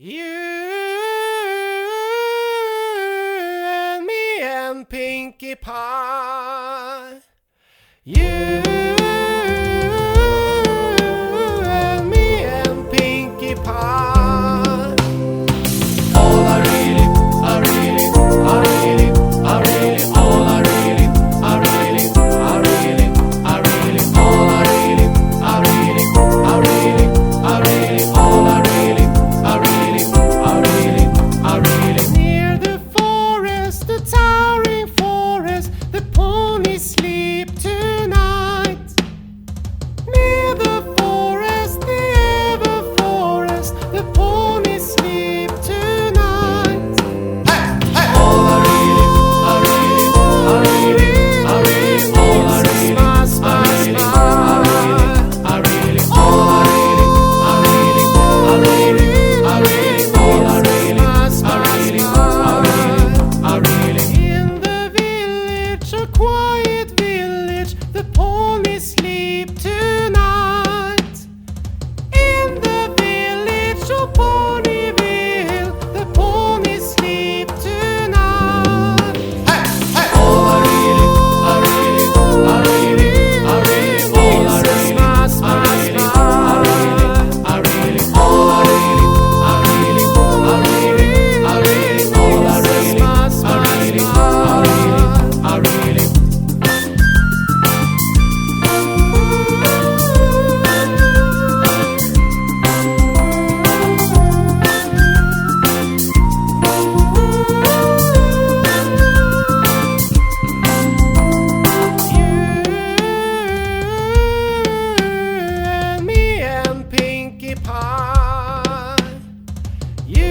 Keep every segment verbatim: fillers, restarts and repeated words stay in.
You and me and Pinkie Pie. You and me and Pinkie Pie. All I really, I really, I really, I really, all I really, I really, I really, I really, all I really, I really, I really, I really, all I really, I really, I really, I really. Near the forest, the towering forest, the ponies sleep tonight. Near the forest, the ever forest, the ponies sleep tonight. Hey, hey. All I really, I really, I really, I really, all I really, I really, I really, all I really, I really, I really, I really, all I really, I really, I really. In the village, a quiet village, the ponies sleep tonight. In the village of Ponyville, the ponies sleep tonight. Hey, hey. All I really, I really, I really, I really, all I really, I really, I really, all I really, I really, I really, I really, all I really, I really, I really, I really. You and me and Pinkie Pie. You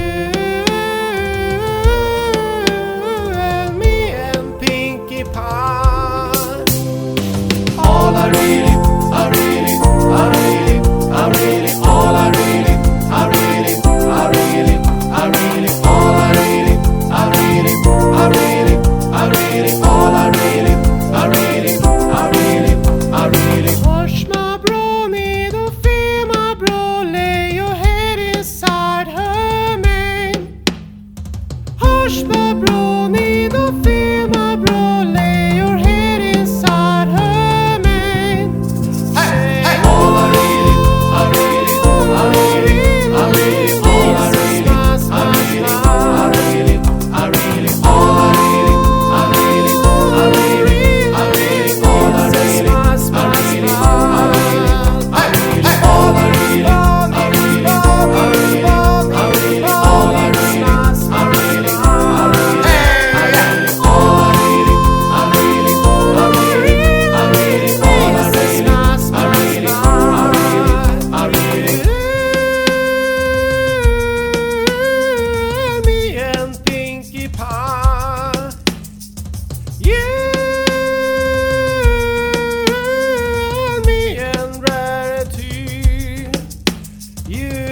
and me and Pinkie Pie. All I really, I really, I really, I really, all I really, I really, I really, I really, all I really, I really, I really, I really, all I really, I really, I really, I really. Hush my brony, don't fear my bro, lay your head inside her mane. Hush my brony, don't fear my bro, lay your head inside her mane. Hey, hey. All I really, I really, I really, I really, all I really, I really, I really, I really, all I really, I really, I really, I really, all I really, I really, I really, hey, all I really, I really, I really, I really, all I really, I really, I really, hey, all I really, I really, I really, I really, all I really, I really, I really, I really. Me and Pinkie Pie. You and me and Rarity. You